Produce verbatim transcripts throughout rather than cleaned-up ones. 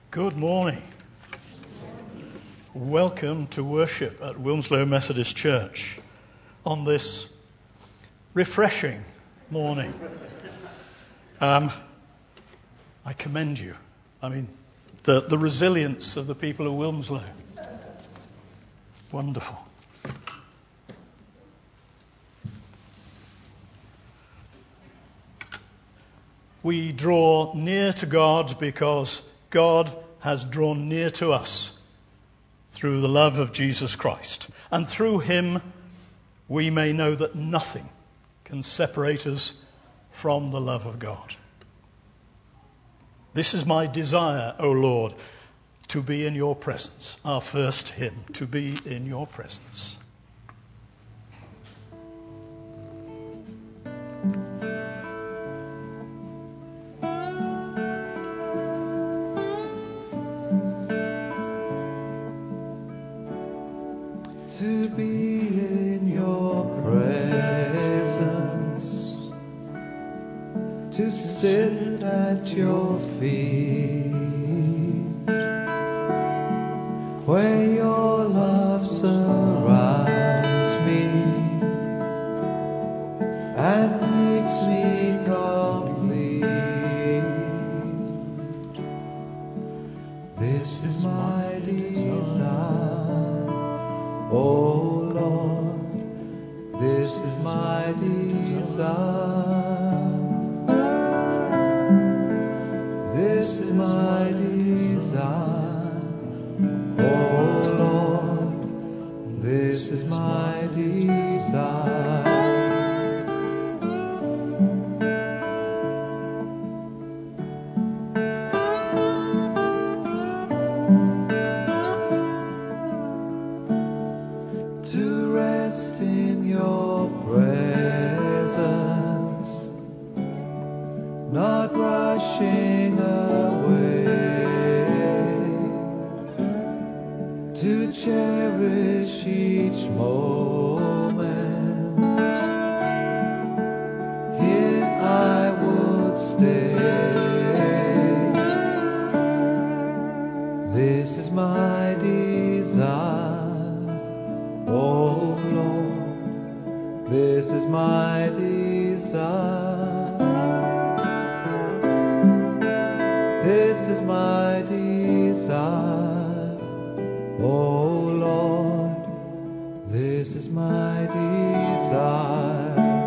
Good morning. Welcome to worship at Wilmslow Methodist Church on this refreshing morning. Um, I commend you. I mean, the, the resilience of the people of Wilmslow. Wonderful. We draw near to God because God has drawn near to us through the love of Jesus Christ. And through him we may know that nothing can separate us from the love of God. This is my desire, O Lord, to be in your presence. Our first hymn, to be in your presence. To be in your presence, to sit at your feet, where your love surrounds me and makes me complete. This is my desire. Oh Lord, this is my desire. This is my desire. Oh Lord, this is my desire. To rest in your presence, not rushing away, to cherish each moment. Here I would stay. This is my desire. Oh Lord, this is my desire. This is my desire. Oh Lord, this is my desire.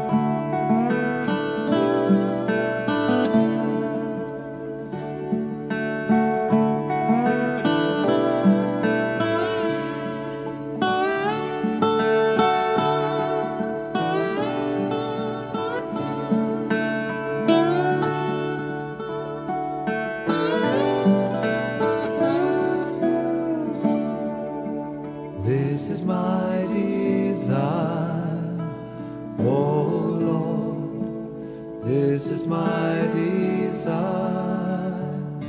This is my desire, oh Lord, this is my desire.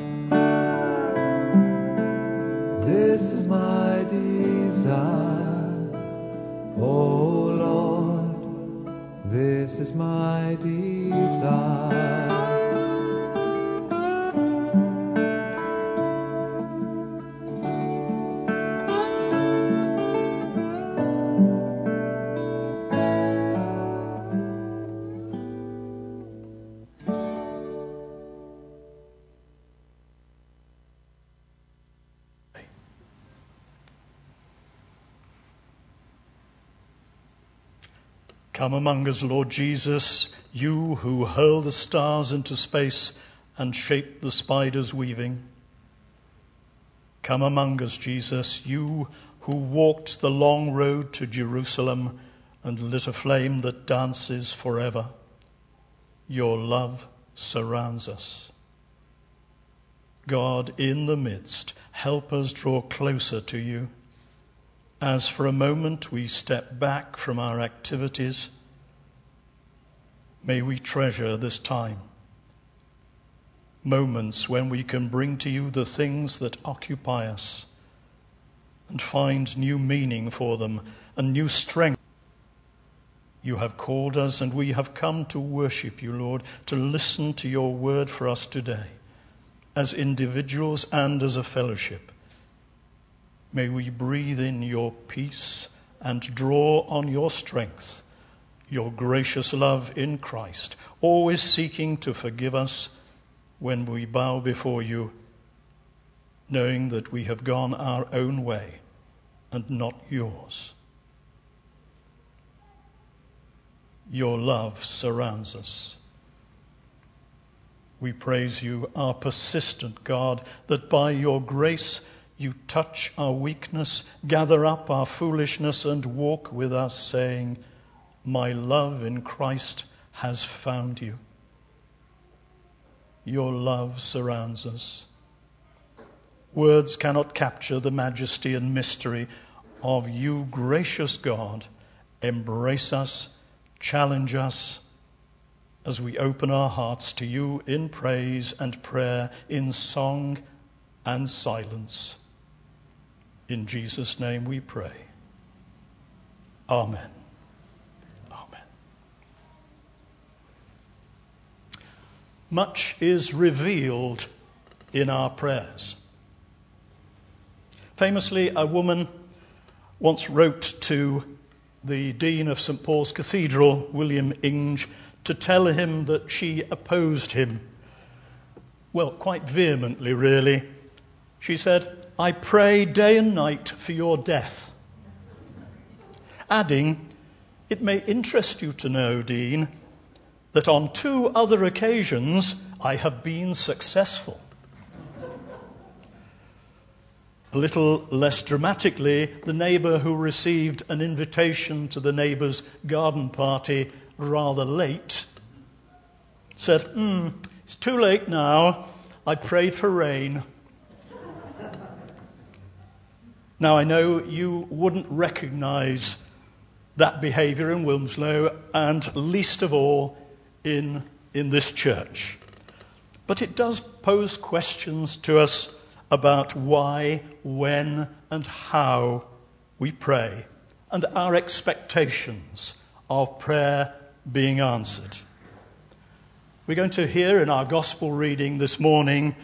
This is my desire, oh Lord, this is my desire. Come among us, Lord Jesus, you who hurl the stars into space and shape the spider's weaving. Come among us, Jesus, you who walked the long road to Jerusalem and lit a flame that dances forever. Your love surrounds us. God, in the midst, help us draw closer to you. As for a moment we step back from our activities, may we treasure this time. Moments when we can bring to you the things that occupy us and find new meaning for them and new strength. You have called us and we have come to worship you, Lord, to listen to your word for us today. as individuals and as a fellowship. May we breathe in your peace and draw on your strength, your gracious love in Christ, always seeking to forgive us when we bow before you, knowing that we have gone our own way and not yours. Your love surrounds us. We praise you, our persistent God, that by your grace you touch our weakness, gather up our foolishness, and walk with us, saying, my love in Christ has found you. Your love surrounds us. Words cannot capture the majesty and mystery of you, gracious God. Embrace us, challenge us, as we open our hearts to you in praise and prayer, in song and silence. In Jesus' name we pray. Amen. Amen. Much is revealed in our prayers. Famously, a woman once wrote to the Dean of Saint Paul's Cathedral, William Inge, to tell him that she opposed him. Well, quite vehemently, really. She said, I pray day and night for your death. Adding, it may interest you to know, Dean, that on two other occasions I have been successful. A little less dramatically, the neighbour who received an invitation to the neighbour's garden party rather late said, hmm, it's too late now. I prayed for rain. Now, I know you wouldn't recognise that behaviour in Wilmslow, and least of all in, in this church. But it does pose questions to us about why, when, and how we pray, and our expectations of prayer being answered. We're going to hear in our gospel reading this morning,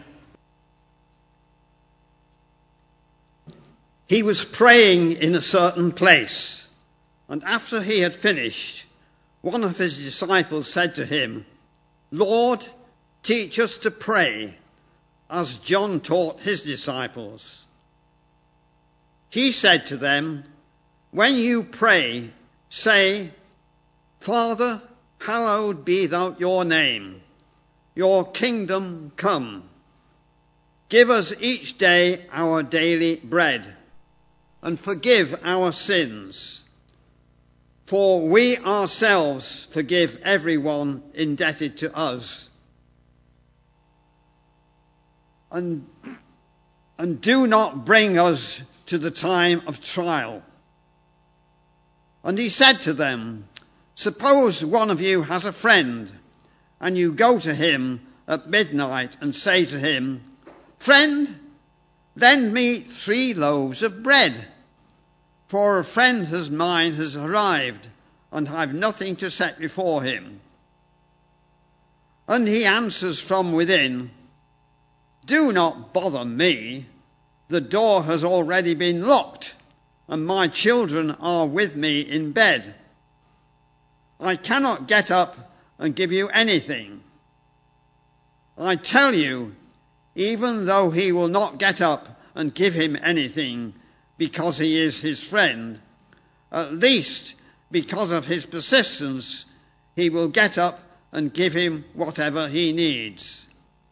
he was praying in a certain place, and after he had finished, one of his disciples said to him, Lord, teach us to pray, as John taught his disciples. He said to them, when you pray, say, Father, hallowed be thou your name. Your kingdom come. Give us each day our daily bread, and forgive our sins, for we ourselves forgive everyone indebted to us. And, and do not bring us to the time of trial. And he said to them, suppose one of you has a friend, and you go to him at midnight and say to him, Friend, lend me three loaves of bread, for a friend of mine has arrived, and I have nothing to set before him. And he answers from within, Do not bother me. The door has already been locked, and my children are with me in bed. I cannot get up and give you anything. I tell you, even though he will not get up and give him anything because he is his friend, at least because of his persistence, he will get up and give him whatever he needs.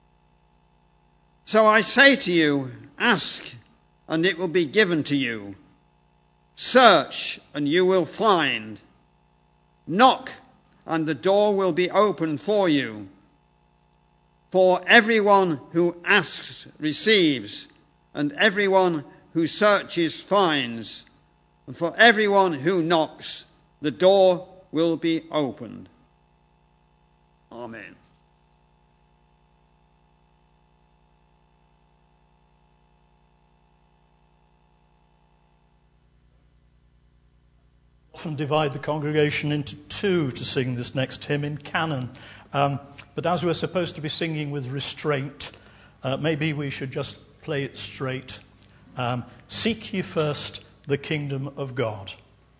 So I say to you, ask, and it will be given to you. Search, and you will find. Knock, and the door will be opened for you. For everyone who asks receives, and everyone who searches finds, and for everyone who knocks, the door will be opened. Amen. Often divide the congregation into two to sing this next hymn in canon. Um, but as we're supposed to be singing with restraint, uh, maybe we should just play it straight. Um, Seek ye first the kingdom of God.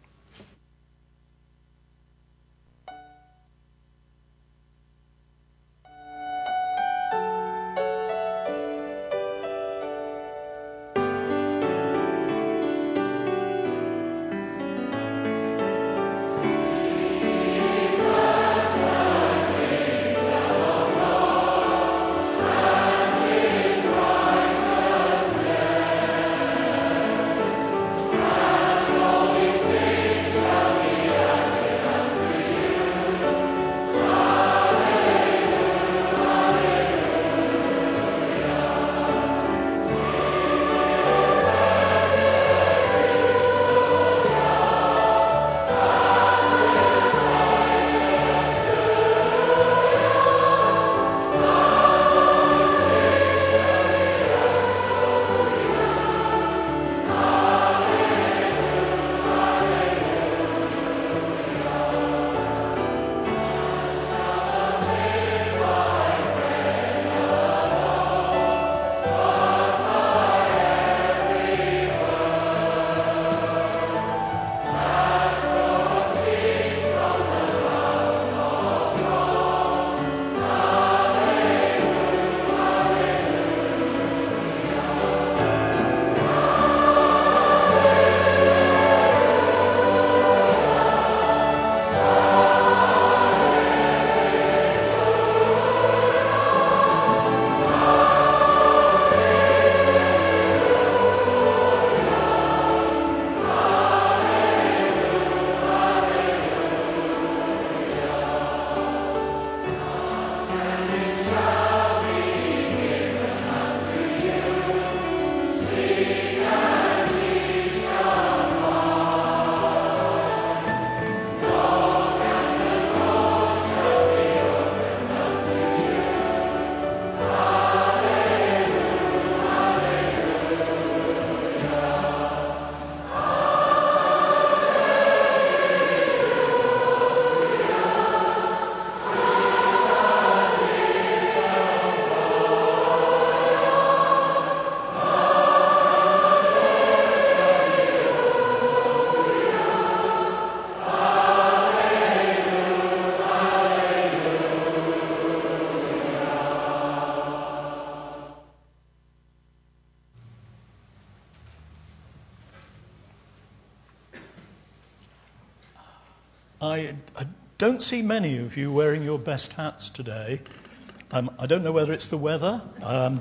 I, I don't see many of you wearing your best hats today. Um, I don't know whether it's the weather. Um,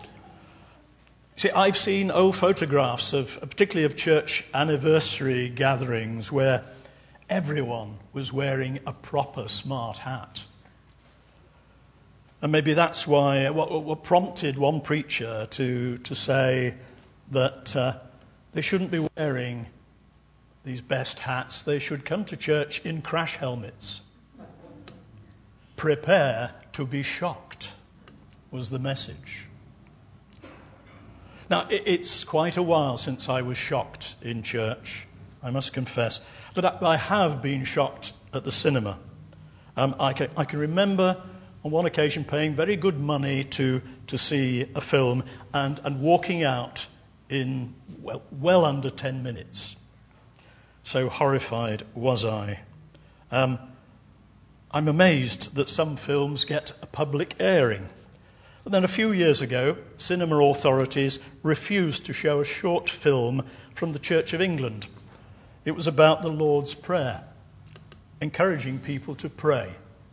see, I've seen old photographs of, particularly of church anniversary gatherings, where everyone was wearing a proper smart hat. And maybe that's why what, what prompted one preacher to to say that uh, they shouldn't be wearing these best hats. They should come to church in crash helmets. Prepare to be shocked, was the message. Now, it's quite a while since I was shocked in church, I must confess. But I have been shocked at the cinema. Um, I, can, I can remember on one occasion paying very good money to, to see a film and, and walking out in well, well under ten minutes. So horrified was I. Um, I'm amazed that some films get a public airing. And then a few years ago, cinema authorities refused to show a short film from the Church of England. It was about the Lord's Prayer, encouraging people to pray.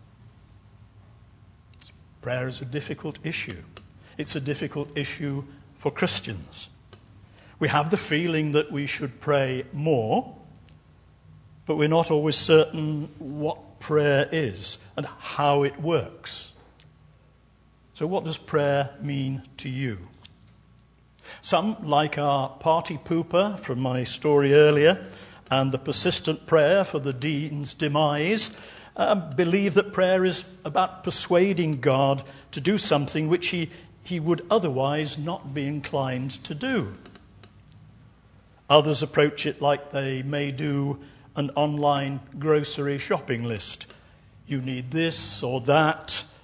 Prayer is a difficult issue. It's a difficult issue for Christians. We have the feeling that we should pray more, but we're not always certain what prayer is and how it works. So what does prayer mean to you? Some, like our party pooper from my story earlier, and the persistent prayer for the dean's demise, um, believe that prayer is about persuading God to do something which he, he would otherwise not be inclined to do. Others approach it like they may do an online grocery shopping list. You need this or that,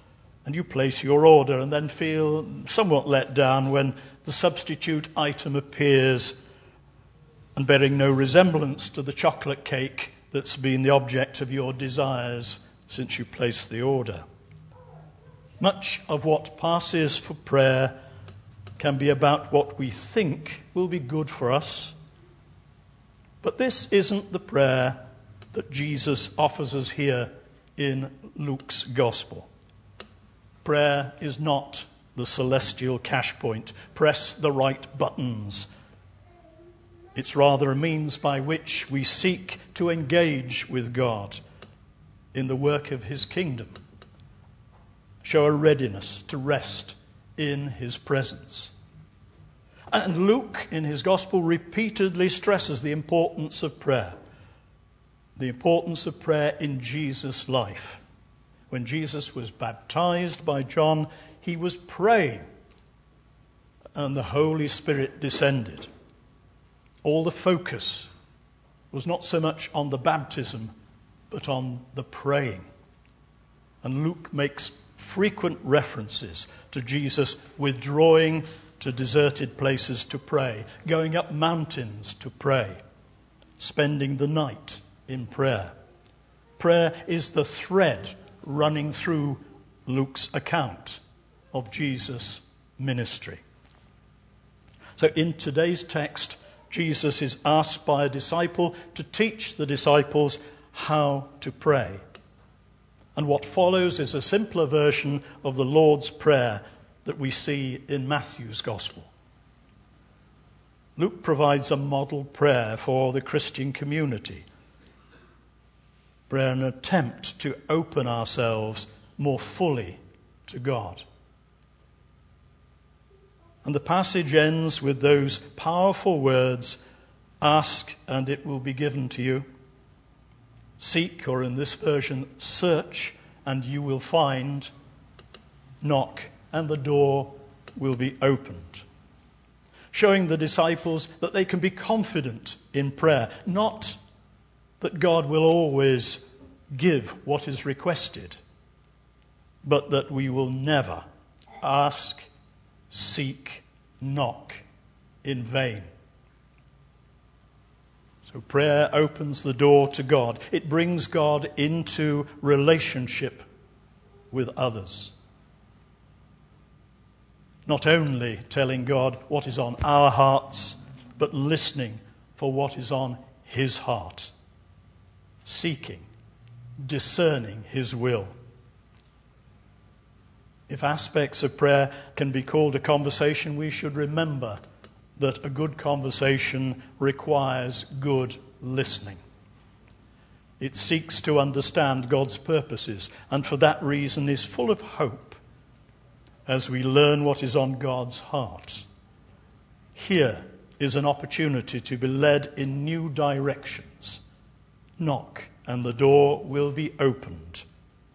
and you place your order and then feel somewhat let down when the substitute item appears and bearing no resemblance to the chocolate cake that's been the object of your desires since you placed the order. Much of what passes for prayer can be about what we think will be good for us. But this isn't the prayer that Jesus offers us here in Luke's Gospel. Prayer is not the celestial cash point. Press the right buttons. It's rather a means by which we seek to engage with God in the work of his kingdom. Show a readiness to rest in his presence. And Luke, in his Gospel, repeatedly stresses the importance of prayer. The importance of prayer in Jesus' life. When Jesus was baptized by John, he was praying, and the Holy Spirit descended. All the focus was not so much on the baptism, but on the praying. And Luke makes frequent references to Jesus withdrawing to deserted places to pray, going up mountains to pray, spending the night in prayer. Prayer is the thread running through Luke's account of Jesus' ministry. So in today's text, Jesus is asked by a disciple to teach the disciples how to pray. And what follows is a simpler version of the Lord's Prayer that we see in Matthew's Gospel. Luke provides a model prayer for the Christian community. Prayer, an attempt to open ourselves more fully to God. And the passage ends with those powerful words, ask and it will be given to you. Seek, or in this version, search and you will find. Knock and the door will be opened. Showing the disciples that they can be confident in prayer, not that God will always give what is requested, but that we will never ask, seek, knock in vain. So prayer opens the door to God. It brings God into relationship with others. Not only telling God what is on our hearts, but listening for what is on his heart. Seeking, discerning his will. If aspects of prayer can be called a conversation, we should remember that a good conversation requires good listening. It seeks to understand God's purposes, and for that reason is full of hope as we learn what is on God's heart. Here is an opportunity to be led in new directions. Knock, and the door will be opened.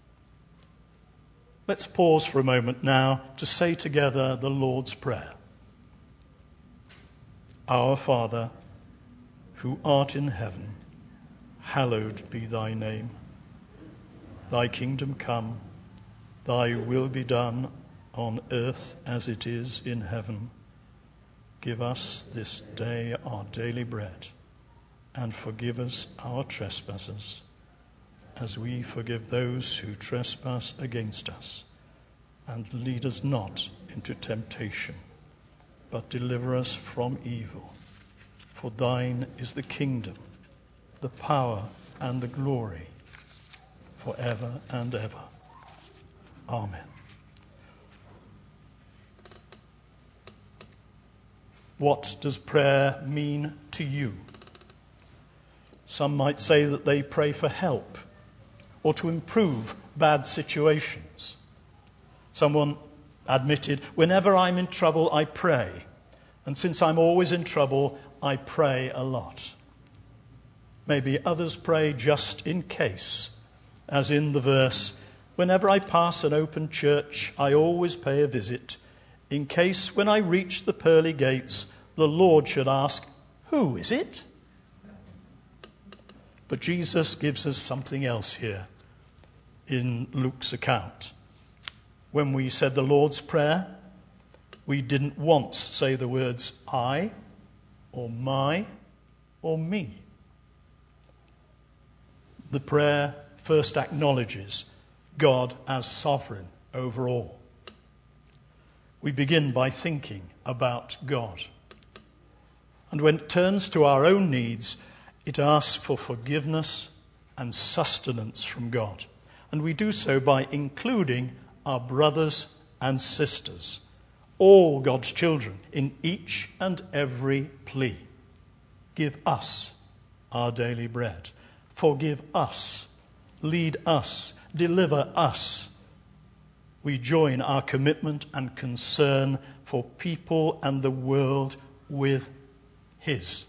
Let's pause for a moment now to say together the Lord's Prayer. Our Father, who art in heaven, hallowed be thy name. Thy kingdom come, thy will be done on earth as it is in heaven. Give us this day our daily bread, and forgive us our trespasses, as we forgive those who trespass against us. And lead us not into temptation, but deliver us from evil. For thine is the kingdom, the power, and the glory, forever and ever. Amen. What does prayer mean to you? Some might say that they pray for help or to improve bad situations. Someone admitted, whenever I'm in trouble, I pray. And since I'm always in trouble, I pray a lot. Maybe others pray just in case, as in the verse, whenever I pass an open church, I always pay a visit, in case when I reach the pearly gates, the Lord should ask, who is it? But Jesus gives us something else here in Luke's account. When we said the Lord's Prayer, we didn't once say the words I or my or me. The prayer first acknowledges God as sovereign over all. We begin by thinking about God. And when it turns to our own needs, it asks for forgiveness and sustenance from God. And we do so by including our brothers and sisters, all God's children, in each and every plea. Give us our daily bread. Forgive us. Lead us. Deliver us. We join our commitment and concern for people and the world with His.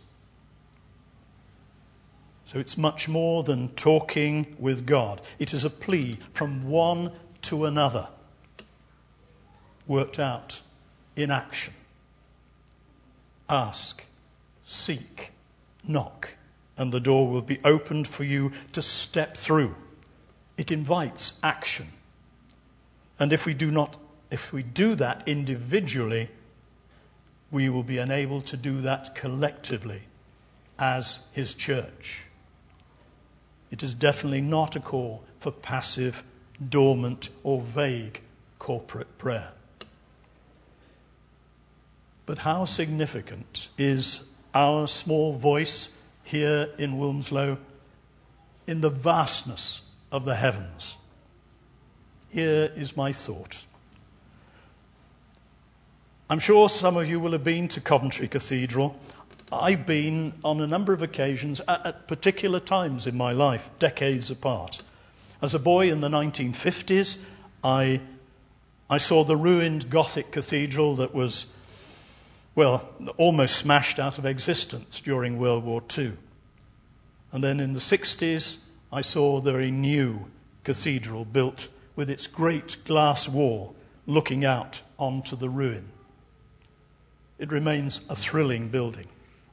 So it's much more than talking with God. It is a plea from one to another, worked out in action. Ask, seek, knock, and the door will be opened for you to step through. It invites action. And if we do not, if we do that individually, we will be unable to do that collectively as His church. It is definitely not a call for passive, dormant, or vague corporate prayer. But how significant is our small voice here in Wilmslow in the vastness of the heavens? Here is my thought. I'm sure some of you will have been to Coventry Cathedral. I've been on a number of occasions at, at particular times in my life, decades apart. As a boy in the nineteen fifties, I, I saw the ruined Gothic cathedral that was, well, almost smashed out of existence during World War Two. And then in the sixties, I saw the very new cathedral built with its great glass wall looking out onto the ruin. It remains a thrilling building.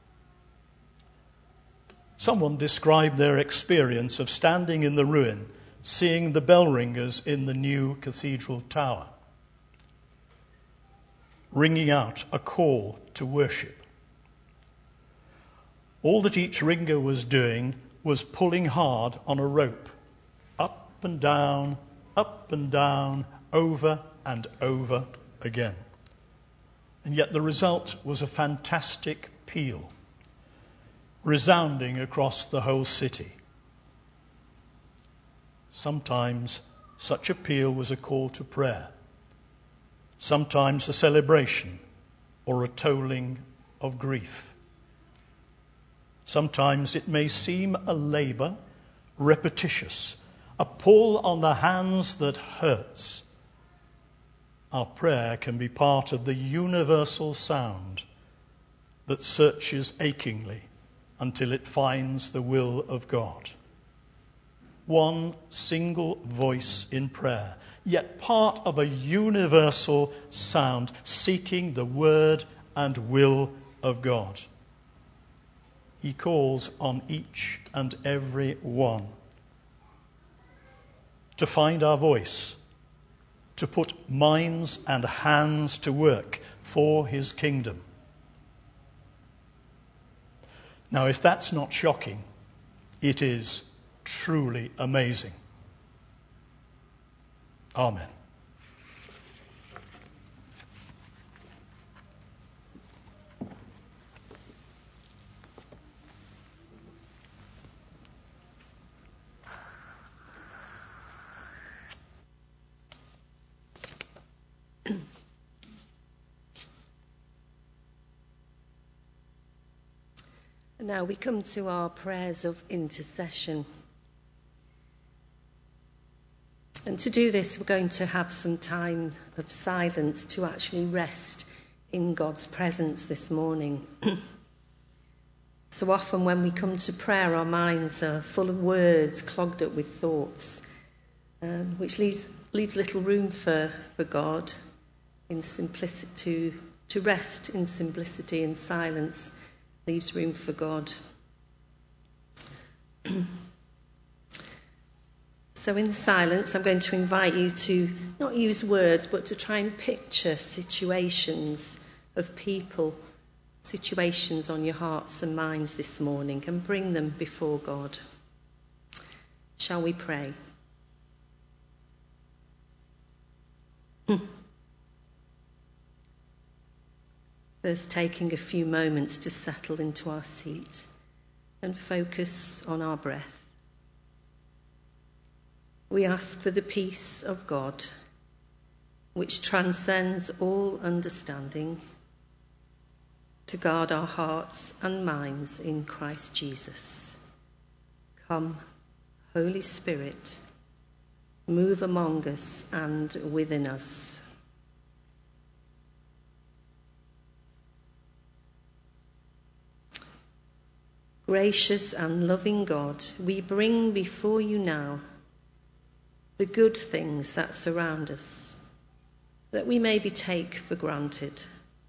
Someone described their experience of standing in the ruin, seeing the bell ringers in the new cathedral tower, ringing out a call to worship. All that each ringer was doing was pulling hard on a rope, up and down, up and down, over and over again. And yet the result was a fantastic peal, resounding across the whole city. Sometimes such a peal was a call to prayer, sometimes a celebration or a tolling of grief. Sometimes it may seem a labour, repetitious, a pull on the hands that hurts. Our prayer can be part of the universal sound that searches achingly until it finds the will of God. One single voice in prayer, yet part of a universal sound seeking the word and will of God. He calls on each and every one to find our voice, to put minds and hands to work for His kingdom. Now, if that's not shocking, it is truly amazing. Amen. Now we come to our prayers of intercession. And to do this, we're going to have some time of silence to actually rest in God's presence this morning. So often when we come to prayer, our minds are full of words, clogged up with thoughts, um, which leaves, leaves little room for, for God in simplicity, to, to rest in simplicity and silence. Leaves room for God. So So in the silence, I'm going to invite you to not use words, but to try and picture situations of people, situations on your hearts and minds this morning, and bring them before God. Shall we pray? First, taking a few moments to settle into our seat and focus on our breath. We ask for the peace of God, which transcends all understanding, to guard our hearts and minds in Christ Jesus. Come, Holy Spirit, move among us and within us. Gracious and loving God, we bring before you now the good things that surround us, that we maybe take for granted.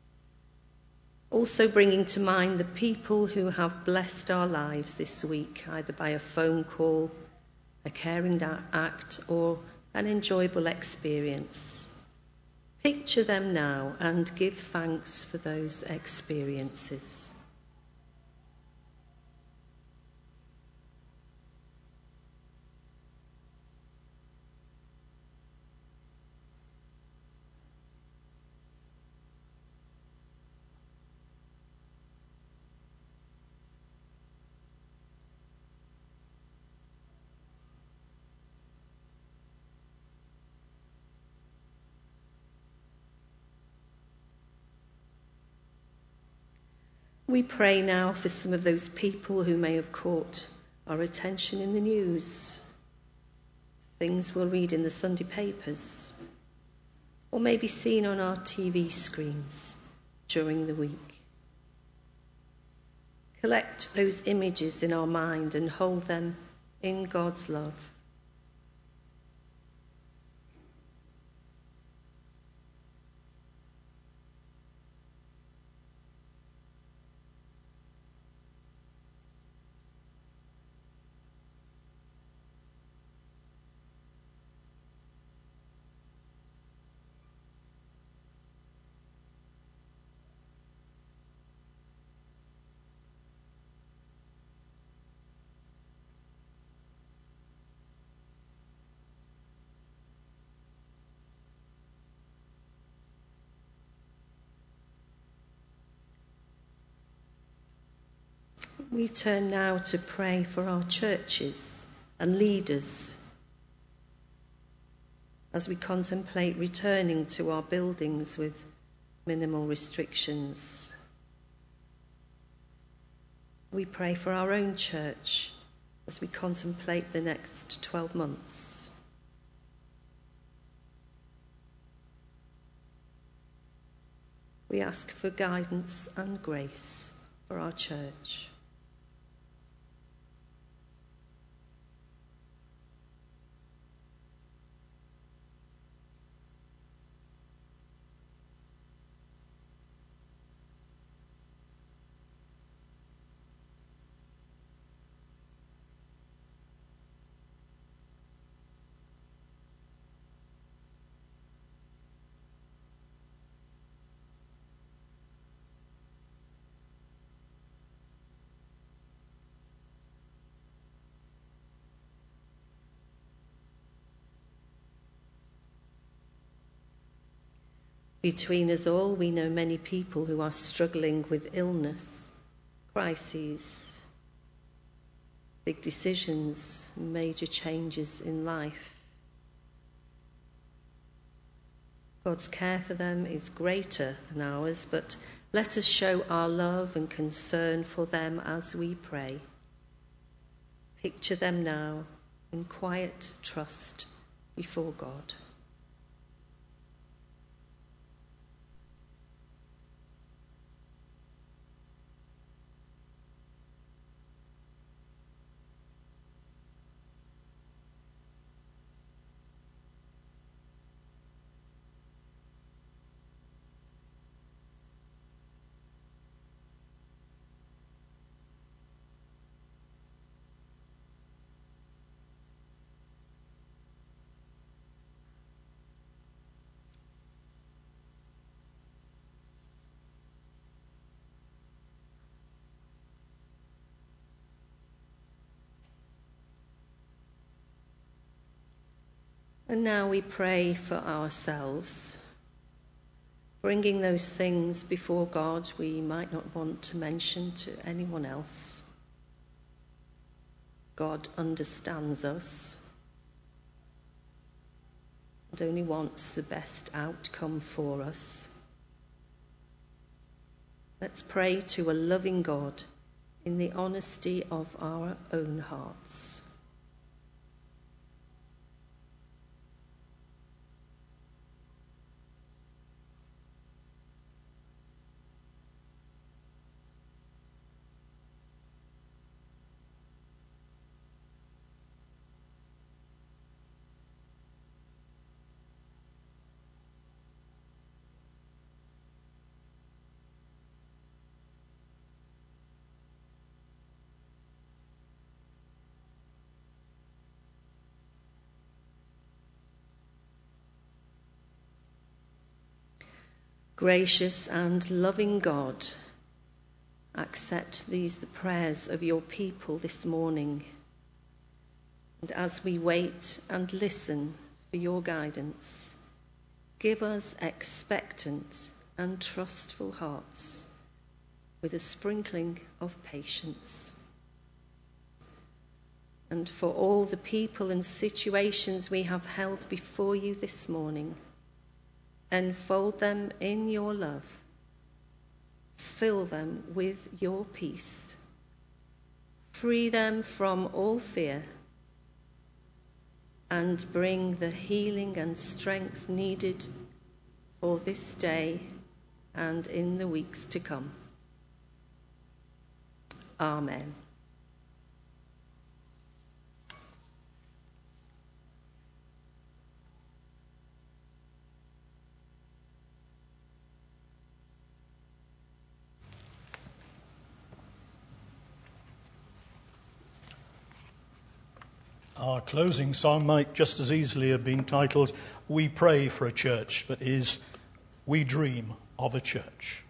Also bringing to mind the people who have blessed our lives this week, either by a phone call, a caring act, or an enjoyable experience. Picture them now and give thanks for those experiences. We pray now for some of those people who may have caught our attention in the news, things we'll read in the Sunday papers, or maybe seen on our T V screens during the week. Collect those images in our mind and hold them in God's love. We turn now to pray for our churches and leaders as we contemplate returning to our buildings with minimal restrictions. We pray for our own church as we contemplate the next twelve months. We ask for guidance and grace for our church. Between us all, we know many people who are struggling with illness, crises, big decisions, major changes in life. God's care for them is greater than ours, but let us show our love and concern for them as we pray. Picture them now in quiet trust before God. And now we pray for ourselves, bringing those things before God we might not want to mention to anyone else. God understands us and only wants the best outcome for us. Let's pray to a loving God in the honesty of our own hearts. Gracious and loving God, accept these the prayers of your people this morning. And as we wait and listen for your guidance, give us expectant and trustful hearts with a sprinkling of patience. And for all the people and situations we have held before you this morning, enfold them in your love. Fill them with your peace. Free them from all fear. And bring the healing and strength needed for this day and in the weeks to come. Amen. Our closing song might just as easily have been titled, We Pray for a Church, but is We Dream of a Church.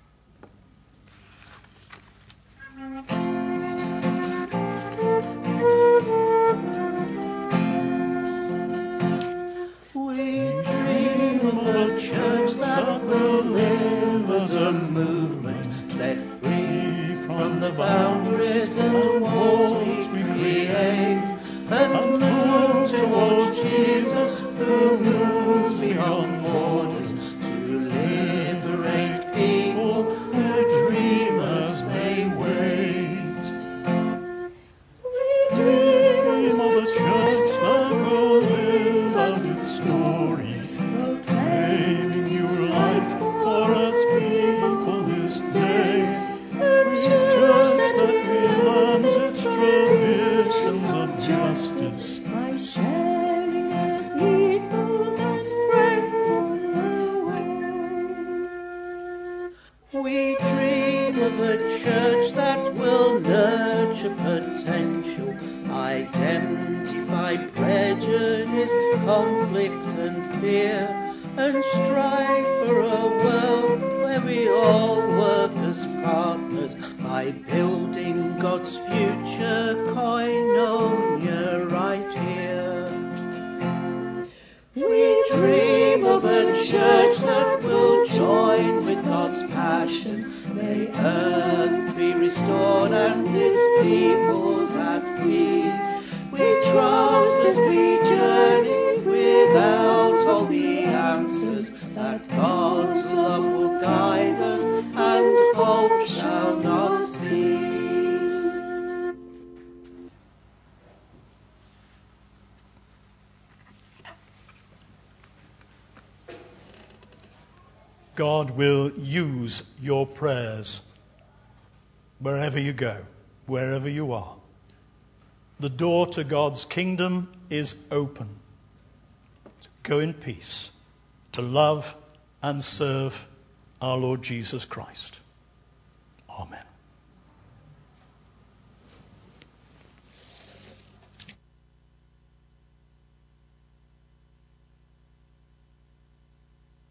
We dream of a church that will live as a movement, set free from the boundaries and walls we create, and move towards Jesus, who moves beyond borders to liberate people who dream as they wait. We dream of a church that will live out its story, proclaiming new life for its people this day. A church that demands its traditions of justice by sharing as equals and friends on the way. We dream of a church that will nurture potential, identify prejudice, conflict and fear, and strive for a world where we all work as partners by building God's future koinonia right here. We dream of a church that will join with God's passion. May earth be restored and its peoples at peace. We trust as we journey without all the answers, that God's love will guide us and hope shall not cease. God will use your prayers wherever you go, wherever you are. The door to God's kingdom is open. Go in peace to love and serve our Lord Jesus Christ. Amen.